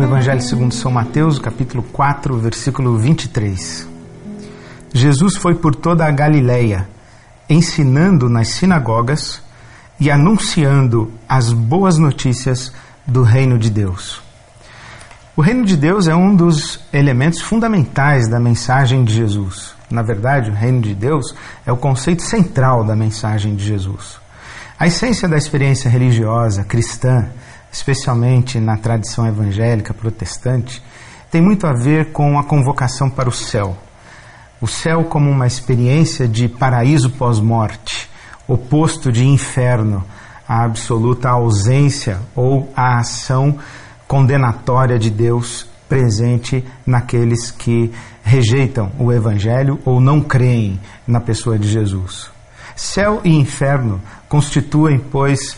Evangelho segundo São Mateus, capítulo 4, versículo 23. Jesus foi por toda a Galileia, ensinando nas sinagogas e anunciando as boas notícias do reino de Deus. O reino de Deus é um dos elementos fundamentais da mensagem de Jesus. Na verdade, o reino de Deus é o conceito central da mensagem de Jesus. A essência da experiência religiosa cristã, especialmente na tradição evangélica protestante, tem muito a ver com a convocação para o céu. O céu como uma experiência de paraíso pós-morte, oposto de inferno, a absoluta ausência ou a ação condenatória de Deus presente naqueles que rejeitam o Evangelho ou não creem na pessoa de Jesus. Céu e inferno constituem, pois,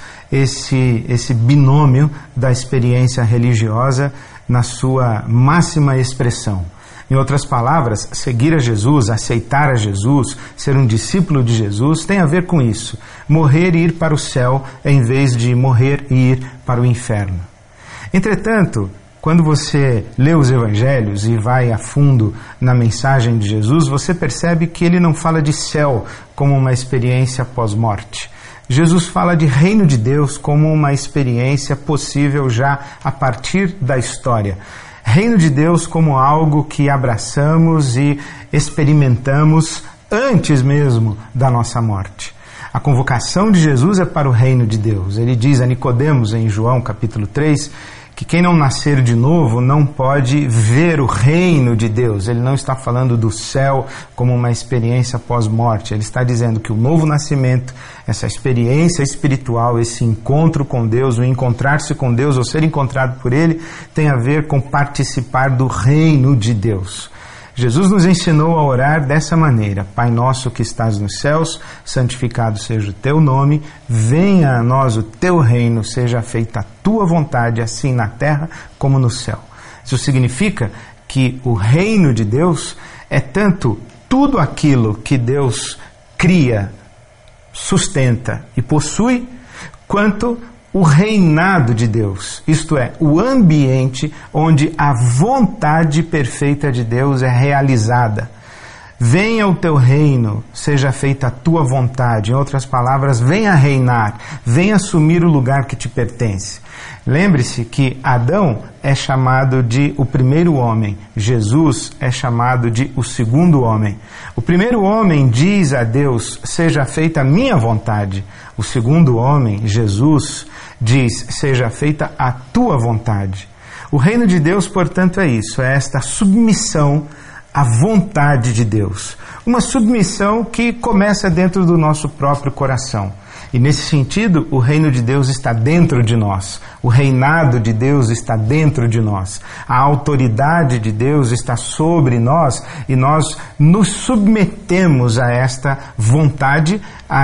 esse binômio da experiência religiosa na sua máxima expressão. Em outras palavras, seguir a Jesus, aceitar a Jesus, ser um discípulo de Jesus, tem a ver com isso. Morrer e ir para o céu, em vez de morrer e ir para o inferno. Entretanto, quando você lê os evangelhos e vai a fundo na mensagem de Jesus, você percebe que ele não fala de céu como uma experiência pós-morte. Jesus fala de reino de Deus como uma experiência possível já a partir da história. Reino de Deus como algo que abraçamos e experimentamos antes mesmo da nossa morte. A convocação de Jesus é para o reino de Deus. Ele diz a Nicodemos em João capítulo 3 que quem não nascer de novo não pode ver o reino de Deus. Ele não está falando do céu como uma experiência pós-morte. Ele está dizendo que o novo nascimento, essa experiência espiritual, esse encontro com Deus, o encontrar-se com Deus ou ser encontrado por Ele, tem a ver com participar do reino de Deus. Jesus nos ensinou a orar dessa maneira: Pai nosso que estás nos céus, santificado seja o teu nome, venha a nós o teu reino, seja feita a tua vontade, assim na terra como no céu. Isso significa que o reino de Deus é tanto tudo aquilo que Deus cria, sustenta e possui, quanto o reinado de Deus, isto é, o ambiente onde a vontade perfeita de Deus é realizada. Venha o teu reino, seja feita a tua vontade. Em outras palavras, venha reinar, venha assumir o lugar que te pertence. Lembre-se que Adão é chamado de o primeiro homem, Jesus é chamado de o segundo homem. O primeiro homem diz a Deus, seja feita a minha vontade. O segundo homem, Jesus, diz, seja feita a tua vontade. O reino de Deus, portanto, é isso, é esta submissão à vontade de Deus. Uma submissão que começa dentro do nosso próprio coração. E nesse sentido, o reino de Deus está dentro de nós. O reinado de Deus está dentro de nós. A autoridade de Deus está sobre nós e nós nos submetemos a esta vontade,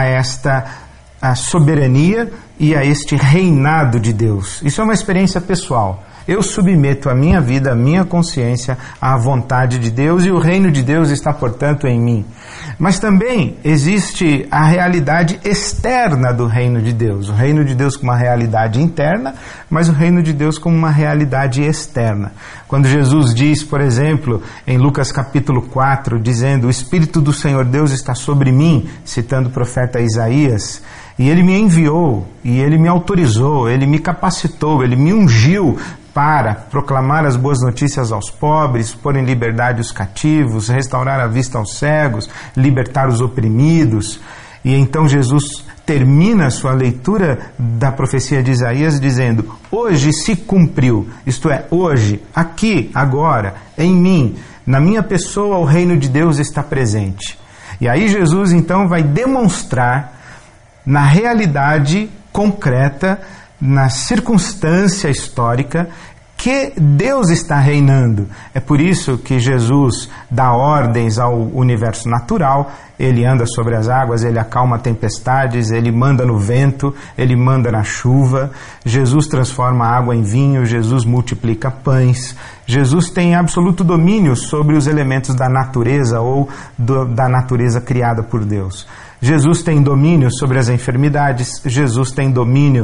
a soberania e a este reinado de Deus. Isso é uma experiência pessoal. Eu submeto a minha vida, a minha consciência à vontade de Deus e o reino de Deus está, portanto, em mim. Mas também existe a realidade externa do reino de Deus. O reino de Deus como uma realidade interna, mas o reino de Deus como uma realidade externa. Quando Jesus diz, por exemplo, em Lucas capítulo 4, dizendo: o Espírito do Senhor Deus está sobre mim, citando o profeta Isaías, e Ele me enviou, e Ele me autorizou, Ele me capacitou, Ele me ungiu para proclamar as boas notícias aos pobres, pôr em liberdade os cativos, restaurar a vista aos cegos, libertar os oprimidos. E então Jesus termina a sua leitura da profecia de Isaías dizendo: hoje se cumpriu, isto é, hoje, aqui, agora, em mim, na minha pessoa, o reino de Deus está presente. E aí Jesus então vai demonstrar na realidade concreta, na circunstância histórica, que Deus está reinando. É por isso que Jesus dá ordens ao universo natural, ele anda sobre as águas, ele acalma tempestades, ele manda no vento, ele manda na chuva, Jesus transforma a água em vinho, Jesus multiplica pães, Jesus tem absoluto domínio sobre os elementos da natureza ou da natureza criada por Deus. Jesus tem domínio sobre as enfermidades, Jesus tem domínio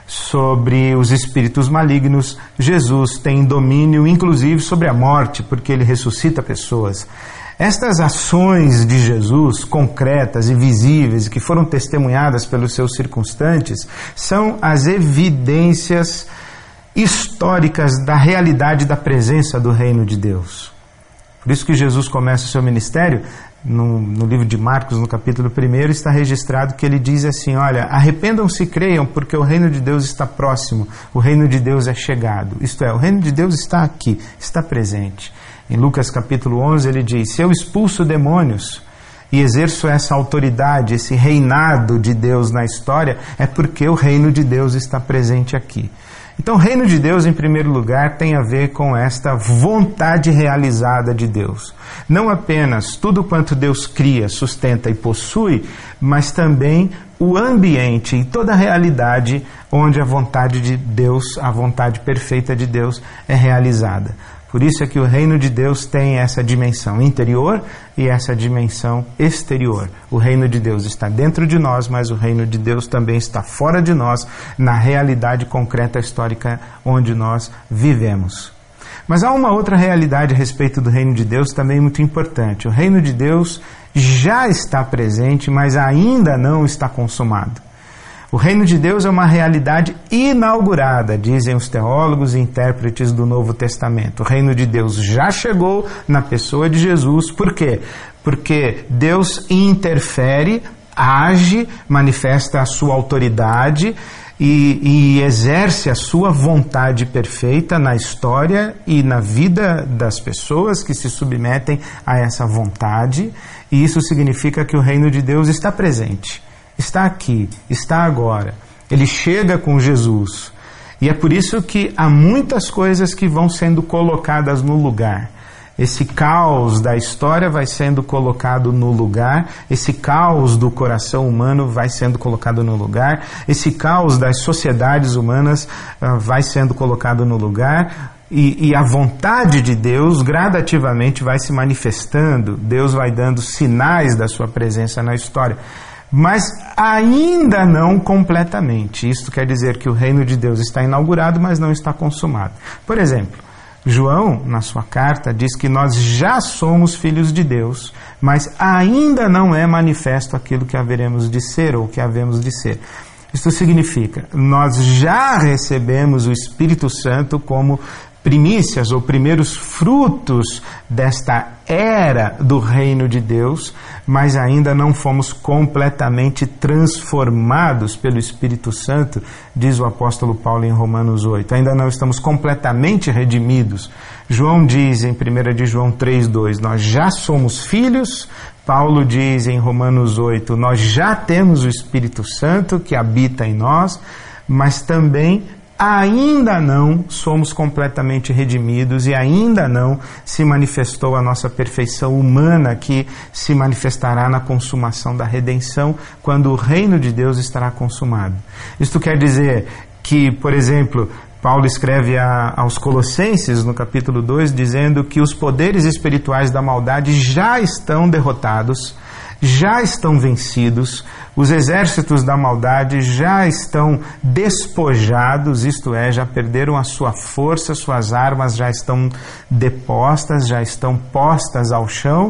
sobre os espíritos malignos. Jesus tem domínio, inclusive, sobre a morte, porque ele ressuscita pessoas. Estas ações de Jesus, concretas e visíveis, que foram testemunhadas pelos seus circunstantes, são as evidências históricas da realidade da presença do reino de Deus. Por isso que Jesus começa o seu ministério, no livro de Marcos, no capítulo 1, está registrado que ele diz assim: olha, arrependam-se e creiam, porque o reino de Deus está próximo, o reino de Deus é chegado. Isto é, o reino de Deus está aqui, está presente. Em Lucas capítulo 11 ele diz: se eu expulso demônios e exerço essa autoridade, esse reinado de Deus na história, é porque o reino de Deus está presente aqui. Então o reino de Deus, em primeiro lugar, tem a ver com esta vontade realizada de Deus. Não apenas tudo quanto Deus cria, sustenta e possui, mas também o ambiente e toda a realidade onde a vontade de Deus, a vontade perfeita de Deus é realizada. Por isso é que o reino de Deus tem essa dimensão interior e essa dimensão exterior. O reino de Deus está dentro de nós, mas o reino de Deus também está fora de nós, na realidade concreta histórica onde nós vivemos. Mas há uma outra realidade a respeito do reino de Deus também muito importante. O reino de Deus já está presente, mas ainda não está consumado. O reino de Deus é uma realidade inaugurada, dizem os teólogos e intérpretes do Novo Testamento. O reino de Deus já chegou na pessoa de Jesus. Por quê? Porque Deus interfere, age, manifesta a sua autoridade e exerce a sua vontade perfeita na história e na vida das pessoas que se submetem a essa vontade. E isso significa que o reino de Deus está presente. Está aqui, está agora. Ele chega com Jesus. E é por isso que há muitas coisas que vão sendo colocadas no lugar. Esse caos da história vai sendo colocado no lugar. Esse caos do coração humano vai sendo colocado no lugar. Esse caos das sociedades humanas vai sendo colocado no lugar. E a vontade de Deus gradativamente vai se manifestando. Deus vai dando sinais da sua presença na história. Mas ainda não completamente. Isto quer dizer que o reino de Deus está inaugurado, mas não está consumado. Por exemplo, João, na sua carta, diz que nós já somos filhos de Deus, mas ainda não é manifesto aquilo que haveremos de ser ou que havemos de ser. Isto significa, nós já recebemos o Espírito Santo como primícias ou primeiros frutos desta era do reino de Deus, mas ainda não fomos completamente transformados pelo Espírito Santo, diz o apóstolo Paulo em Romanos 8. Ainda não estamos completamente redimidos. João diz em 1 de João 3,2, nós já somos filhos. Paulo diz em Romanos 8, nós já temos o Espírito Santo que habita em nós, mas também ainda não somos completamente redimidos e ainda não se manifestou a nossa perfeição humana que se manifestará na consumação da redenção, quando o reino de Deus estará consumado. Isto quer dizer que, por exemplo, Paulo escreve aos Colossenses, no capítulo 2, dizendo que os poderes espirituais da maldade já estão derrotados, já estão vencidos, os exércitos da maldade já estão despojados, isto é, já perderam a sua força, suas armas já estão depostas, já estão postas ao chão,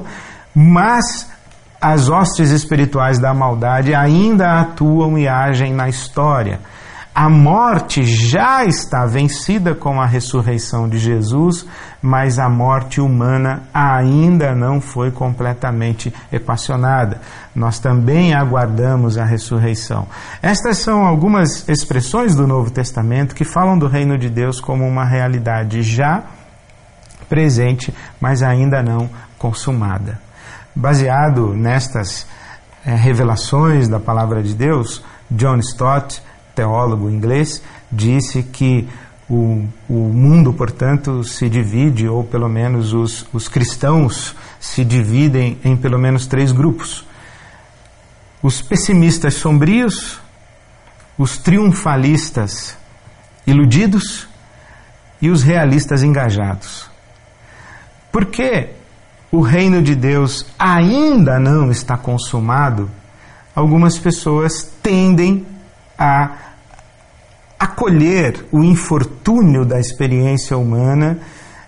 mas as hostes espirituais da maldade ainda atuam e agem na história. A morte já está vencida com a ressurreição de Jesus, mas a morte humana ainda não foi completamente equacionada. Nós também aguardamos a ressurreição. Estas são algumas expressões do Novo Testamento que falam do reino de Deus como uma realidade já presente, mas ainda não consumada. Baseado nestas revelações da palavra de Deus, John Stott, teólogo inglês, disse que o mundo, portanto, se divide, ou pelo menos os cristãos se dividem em pelo menos 3 grupos. Os pessimistas sombrios, os triunfalistas iludidos e os realistas engajados. Por que o reino de Deus ainda não está consumado? Algumas pessoas tendem a acolher o infortúnio da experiência humana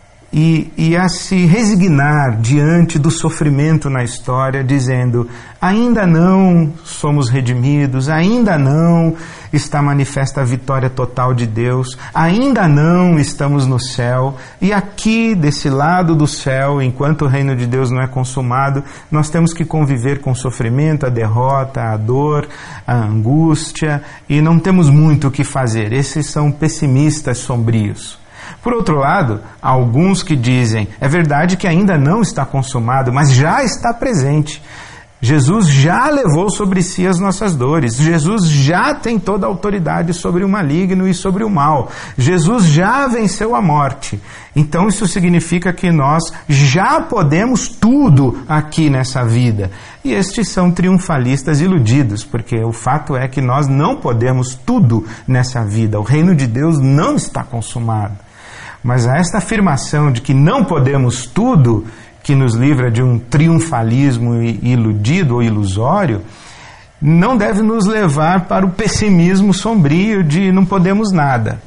e a se resignar diante do sofrimento na história, dizendo: ainda não somos redimidos, ainda não está manifesta a vitória total de Deus, ainda não estamos no céu, e aqui desse lado do céu, enquanto o reino de Deus não é consumado, nós temos que conviver com o sofrimento, a derrota, a dor, a angústia, e não temos muito o que fazer. Esses são pessimistas sombrios. Por outro lado, há alguns que dizem: é verdade que ainda não está consumado, mas já está presente. Jesus já levou sobre si as nossas dores. Jesus já tem toda a autoridade sobre o maligno e sobre o mal. Jesus já venceu a morte. Então isso significa que nós já podemos tudo aqui nessa vida. E estes são triunfalistas iludidos, porque o fato é que nós não podemos tudo nessa vida. O reino de Deus não está consumado. Mas esta afirmação de que não podemos tudo, que nos livra de um triunfalismo iludido ou ilusório, não deve nos levar para o pessimismo sombrio de não podemos nada.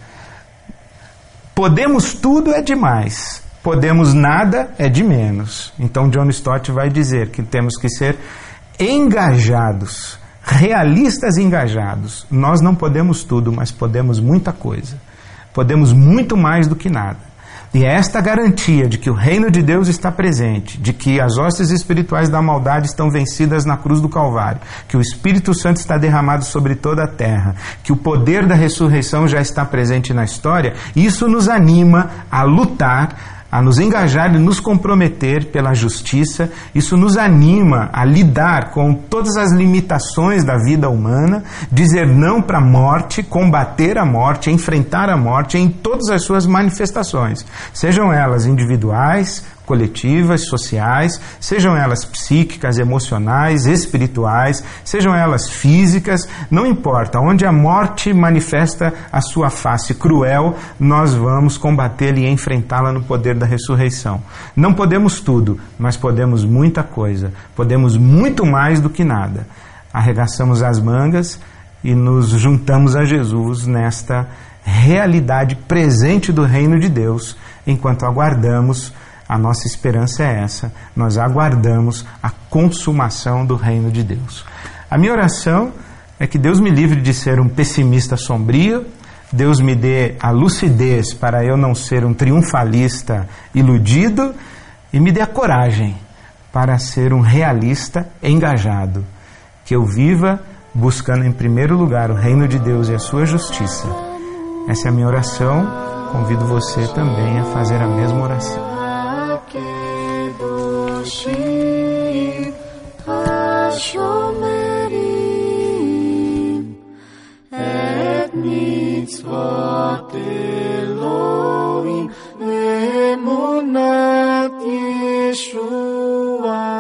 Podemos tudo é demais, podemos nada é de menos. Então John Stott vai dizer que temos que ser engajados, realistas engajados. Nós não podemos tudo, mas podemos muita coisa. Podemos muito mais do que nada. E é esta garantia de que o reino de Deus está presente, de que as hostes espirituais da maldade estão vencidas na cruz do Calvário, que o Espírito Santo está derramado sobre toda a terra, que o poder da ressurreição já está presente na história, isso nos anima a lutar, a nos engajar e nos comprometer pela justiça. Isso nos anima a lidar com todas as limitações da vida humana, dizer não para a morte, combater a morte, enfrentar a morte em todas as suas manifestações, sejam elas individuais, coletivas, sociais, sejam elas psíquicas, emocionais, espirituais, sejam elas físicas, não importa, onde a morte manifesta a sua face cruel, nós vamos combatê-la e enfrentá-la no poder da ressurreição. Não podemos tudo, mas podemos muita coisa, podemos muito mais do que nada. Arregaçamos as mangas e nos juntamos a Jesus nesta realidade presente do reino de Deus, enquanto aguardamos. A nossa esperança é essa, nós aguardamos a consumação do reino de Deus. A minha oração é que Deus me livre de ser um pessimista sombrio, Deus me dê a lucidez para eu não ser um triunfalista iludido e me dê a coragem para ser um realista engajado, que eu viva buscando em primeiro lugar o reino de Deus e a sua justiça. Essa é a minha oração, convido você também a fazer a mesma oração. Kedoshim HaShomerim et mitzvot Elohim Emunat Yeshua